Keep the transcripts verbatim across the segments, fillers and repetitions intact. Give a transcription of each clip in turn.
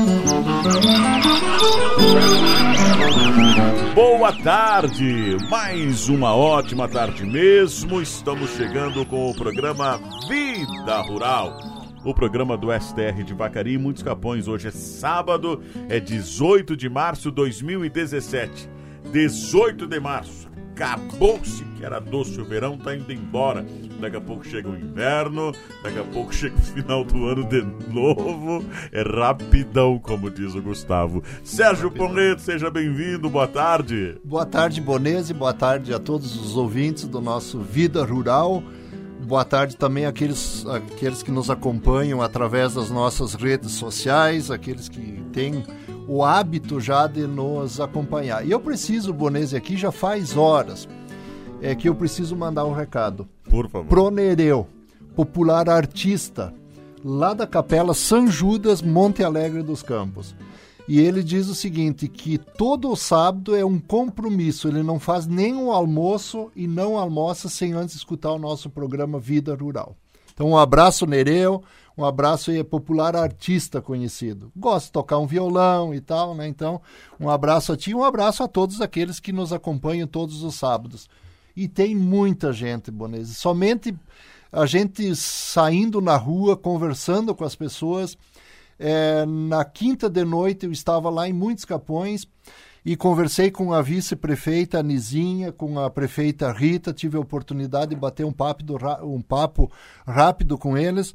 Boa tarde, mais uma ótima tarde mesmo. Estamos chegando com o programa Vida Rural, o programa do S T R de Vacaria e Muitos Capões. Hoje é sábado, é dezoito de março de dois mil e dezessete. dezoito de março, acabou-se que era doce o verão, tá indo embora. Daqui a pouco chega o inverno, daqui a pouco chega o final do ano de novo. É rapidão, como diz o Gustavo. Sérgio Ponleto, seja bem-vindo, boa tarde. Boa tarde, Bonese, boa tarde a todos os ouvintes do nosso Vida Rural. Boa tarde também àqueles, àqueles que nos acompanham através das nossas redes sociais, aqueles que têm o hábito já de nos acompanhar. E eu preciso, Bonese, aqui já faz horas, é que eu preciso mandar um recado. Por favor. Pro Nereu, popular artista, lá da Capela São Judas, Monte Alegre dos Campos. E ele diz o seguinte, que todo sábado é um compromisso, ele não faz nem um almoço e não almoça sem antes escutar o nosso programa Vida Rural. Então um abraço, Nereu, um abraço aí, é popular artista conhecido. Gosta de tocar um violão e tal, né? Então um abraço a ti, um abraço a todos aqueles que nos acompanham todos os sábados. E tem muita gente, Bonese, somente a gente saindo na rua, conversando com as pessoas. É, na quinta de noite eu estava lá em Muitos Capões e conversei com a vice-prefeita Nizinha, com a prefeita Rita, tive a oportunidade de bater um papo, do, um papo rápido com eles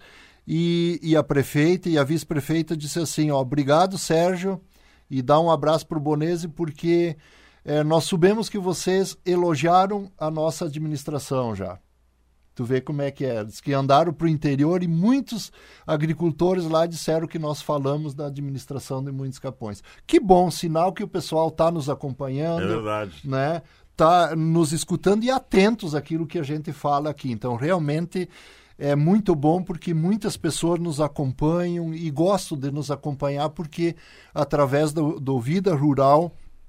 e, e a prefeita e a vice-prefeita disse assim, ó, obrigado Sérgio, e dá um abraço para o Bonese porque é, nós soubemos que vocês elogiaram a nossa administração já. Tu vê como é que é. Diz que andaram para o interior e muitos agricultores lá disseram que nós falamos da administração de Muitos Capões. Que bom, sinal que o pessoal está nos acompanhando. É verdade. Né? Tá nos escutando e atentos àquilo que a gente fala aqui. Então, realmente é muito bom porque muitas pessoas nos acompanham e gostam de nos acompanhar porque através do, do Vida Rural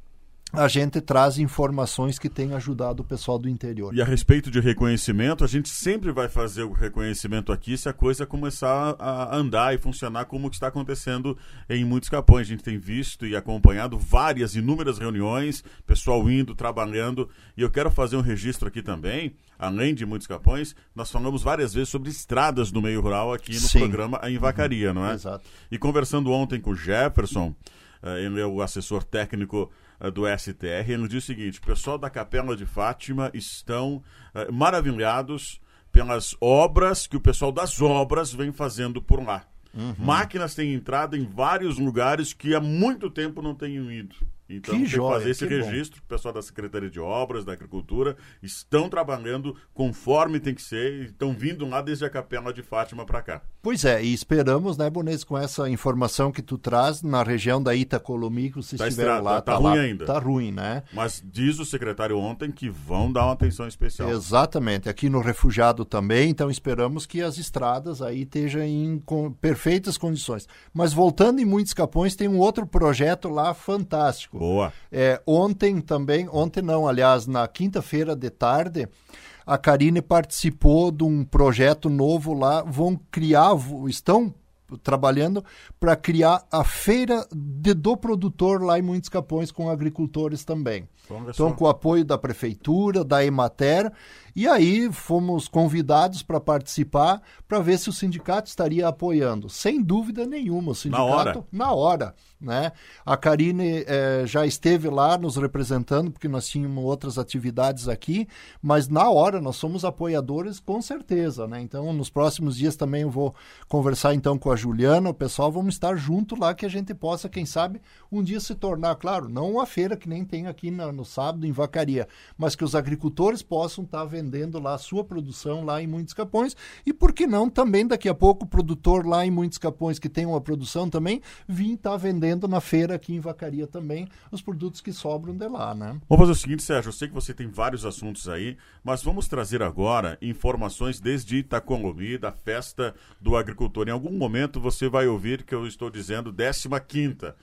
a gente traz informações que têm ajudado o pessoal do interior. E a respeito de reconhecimento, a gente sempre vai fazer o reconhecimento aqui se a coisa começar a andar e funcionar como que está acontecendo em Muitos Capões. A gente tem visto e acompanhado várias, inúmeras reuniões, pessoal indo, trabalhando, e eu quero fazer um registro aqui também, além de Muitos Capões, nós falamos várias vezes sobre estradas no meio rural aqui no Sim. programa em Vacaria, uhum. não é? Exato. E conversando ontem com o Jefferson, uh, ele é o assessor técnico do S T R, ele diz o seguinte, o pessoal da Capela de Fátima estão uh, maravilhados pelas obras que o pessoal das obras vem fazendo por lá. Uhum. Máquinas têm entrado em vários lugares que há muito tempo não têm ido. Então, que tem que joia, fazer esse registro. Bom. O pessoal da Secretaria de Obras, da Agricultura, estão trabalhando conforme tem que ser e estão vindo lá desde a Capela de Fátima para cá. Pois é, e esperamos, né, Bonese, com essa informação que tu traz na região da Itacolomi, que vocês tá estiveram lá. Tá, tá, tá ruim lá, ainda. Tá ruim, né? Mas diz o secretário ontem que vão dar uma atenção especial. Exatamente, aqui no Refugiado também, então esperamos que as estradas aí estejam em com, perfeitas condições. Mas voltando em Muitos Capões, tem um outro projeto lá fantástico. Boa. É, ontem também, ontem não, aliás, na quinta-feira de tarde, a Karine participou de um projeto novo lá, vão criar, estão trabalhando para criar a feira de, do produtor lá em Muitos Capões com agricultores também. Então, com o apoio da prefeitura, da Emater, e aí fomos convidados para participar para ver se o sindicato estaria apoiando. Sem dúvida nenhuma, o sindicato na hora. Na hora né? A Karine eh, já esteve lá nos representando, porque nós tínhamos outras atividades aqui, mas na hora nós somos apoiadores com certeza, né? Então, nos próximos dias também eu vou conversar então com a Juliana, o pessoal, vamos estar junto lá, que a gente possa, quem sabe, um dia se tornar, claro, não uma feira que nem tem aqui na, no sábado em Vacaria, mas que os agricultores possam estar vendendo lá a sua produção lá em Muitos Capões, e por que não também daqui a pouco o produtor lá em Muitos Capões que tem uma produção também, vir estar vendendo na feira aqui em Vacaria também os produtos que sobram de lá, né? Vamos fazer o seguinte, Sérgio, eu sei que você tem vários assuntos aí, mas vamos trazer agora informações desde Itacolomi, da festa do agricultor. Em algum momento você vai ouvir que eu estou dizendo décima quinta.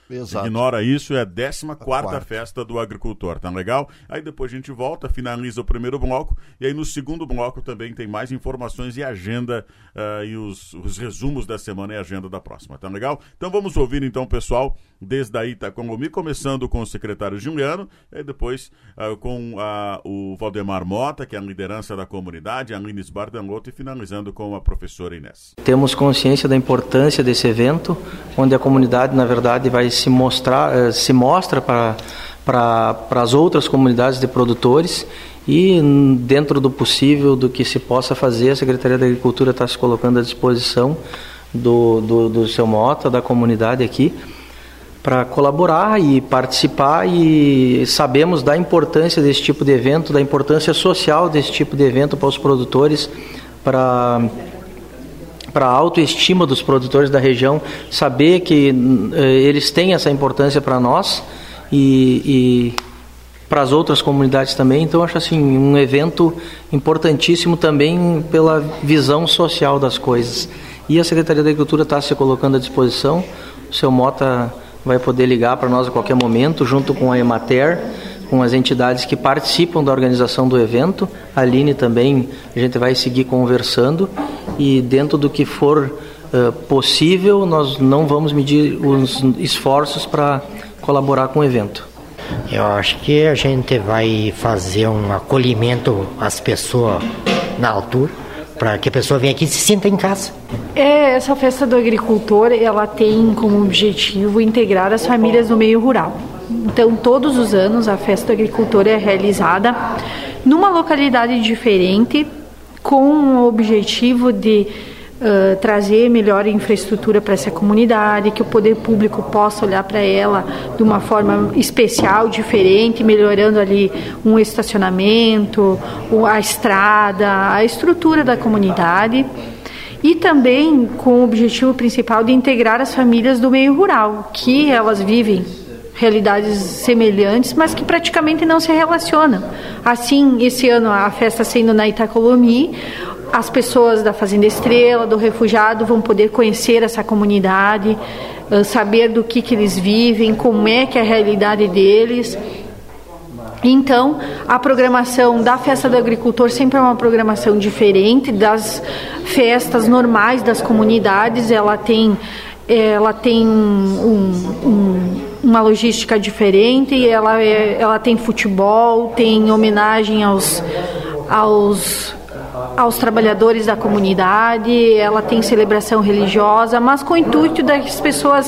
Exato. Ignora isso, é a décima quarta festa do agricultor, tá legal? Aí depois a gente volta, finaliza o primeiro bloco, e aí no segundo bloco também tem mais informações e agenda, uh, e os, os resumos da semana e agenda da próxima, tá legal? Então vamos ouvir então, pessoal, desde aí Itacolomi, começando com o secretário Juliano, e depois uh, com uh, o Valdemar Mota, que é a liderança da comunidade, a Lines Bardanlotto, e finalizando com a professora Inês. Temos consciência da importância desse evento, onde a comunidade, na verdade, vai se mostrar, se mostra para para as outras comunidades de produtores, e dentro do possível, do que se possa fazer, a Secretaria da Agricultura está se colocando à disposição do, do, do seu Mota, da comunidade aqui, para colaborar e participar, e sabemos da importância desse tipo de evento, da importância social desse tipo de evento para os produtores, para para a autoestima dos produtores da região, saber que eh, eles têm essa importância para nós e, e para as outras comunidades também. Então, acho assim, um evento importantíssimo também pela visão social das coisas. E a Secretaria da Agricultura está se colocando à disposição. O seu Mota vai poder ligar para nós a qualquer momento, junto com a Emater, com as entidades que participam da organização do evento. A Aline também, a gente vai seguir conversando, e dentro do que for uh, possível, nós não vamos medir os esforços para colaborar com o evento. Eu acho que a gente vai fazer um acolhimento às pessoas na altura, para que a pessoa venha aqui e se sinta em casa. É, essa festa do agricultor, ela tem como objetivo integrar as famílias do meio rural. Então, todos os anos, a festa do agricultor é realizada numa localidade diferente, com o objetivo de uh, trazer melhor infraestrutura para essa comunidade, que o poder público possa olhar para ela de uma forma especial, diferente, melhorando ali um estacionamento, a estrada, a estrutura da comunidade. E também com o objetivo principal de integrar as famílias do meio rural, que elas vivem realidades semelhantes, mas que praticamente não se relacionam. Assim, esse ano a festa sendo na Itacolomi, as pessoas da Fazenda Estrela, do Refugiado, vão poder conhecer essa comunidade, saber do que, que eles vivem, como é que é a realidade deles. Então, a programação da Festa do Agricultor sempre é uma programação diferente das festas normais das comunidades. Ela tem, ela tem um, um, uma logística diferente, ela, é, ela tem futebol, tem homenagem aos, aos, aos trabalhadores da comunidade, ela tem celebração religiosa, mas com o intuito das pessoas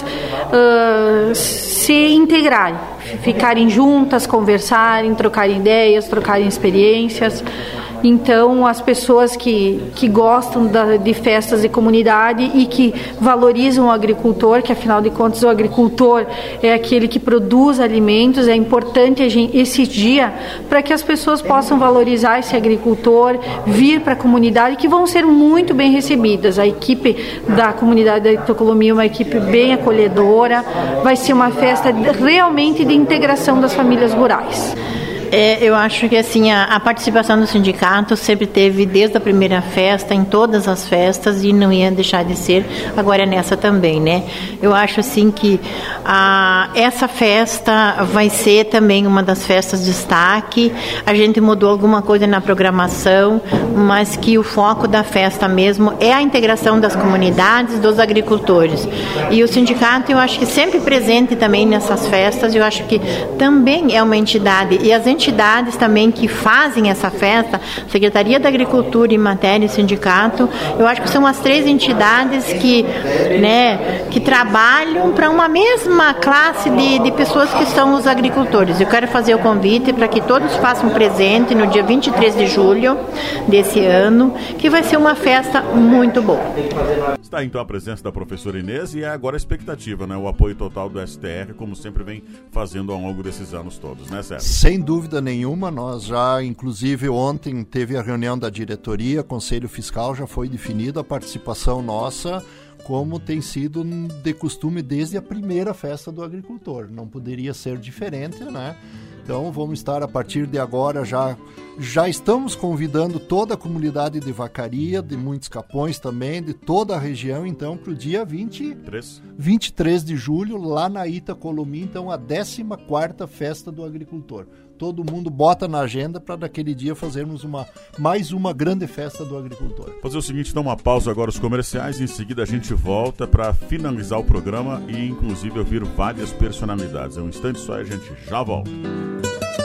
uh, se integrarem, ficarem juntas, conversarem, trocarem ideias, trocarem experiências. Então, as pessoas que, que gostam da, de festas de comunidade e que valorizam o agricultor, que afinal de contas o agricultor é aquele que produz alimentos, é importante a gente, esse dia para que as pessoas possam valorizar esse agricultor, vir para a comunidade, que vão ser muito bem recebidas. A equipe da comunidade da Itacolomi é uma equipe bem acolhedora, vai ser uma festa realmente de integração das famílias rurais. É, eu acho que assim, a, a participação do sindicato sempre teve desde a primeira festa, em todas as festas, e não ia deixar de ser agora nessa também, né? Eu acho assim que a, essa festa vai ser também uma das festas de destaque. A gente mudou alguma coisa na programação, mas que o foco da festa mesmo é a integração das comunidades, dos agricultores. E o sindicato, eu acho que sempre presente também nessas festas, eu acho que também é uma entidade, e as entidades entidades também que fazem essa festa, Secretaria da Agricultura, Emater e Sindicato, eu acho que são as três entidades que, né, que trabalham para uma mesma classe de, de pessoas que são os agricultores. Eu quero fazer o convite para que todos façam presente no dia vinte e três de julho desse ano, que vai ser uma festa muito boa. Está então a presença da professora Inês, e é agora a expectativa, né? O apoio total do S T R, como sempre vem fazendo ao longo desses anos todos, né, Sérgio? Sem dúvida nenhuma, nós já, inclusive ontem teve a reunião da diretoria, Conselho Fiscal, já foi definida a participação nossa, como tem sido de costume desde a primeira festa do agricultor. Não poderia ser diferente, né? Então vamos estar a partir de agora já Já estamos convidando toda a comunidade de Vacaria, de Muitos Capões também, de toda a região, então, para o dia vinte, vinte e três de julho, lá na Itacolomi, então, a décima quarta Festa do Agricultor. Todo mundo bota na agenda para naquele dia fazermos uma, mais uma grande festa do agricultor. Fazer o seguinte, dá uma pausa agora os comerciais, em seguida a gente volta para finalizar o programa e inclusive ouvir várias personalidades. É um instante só e a gente já volta.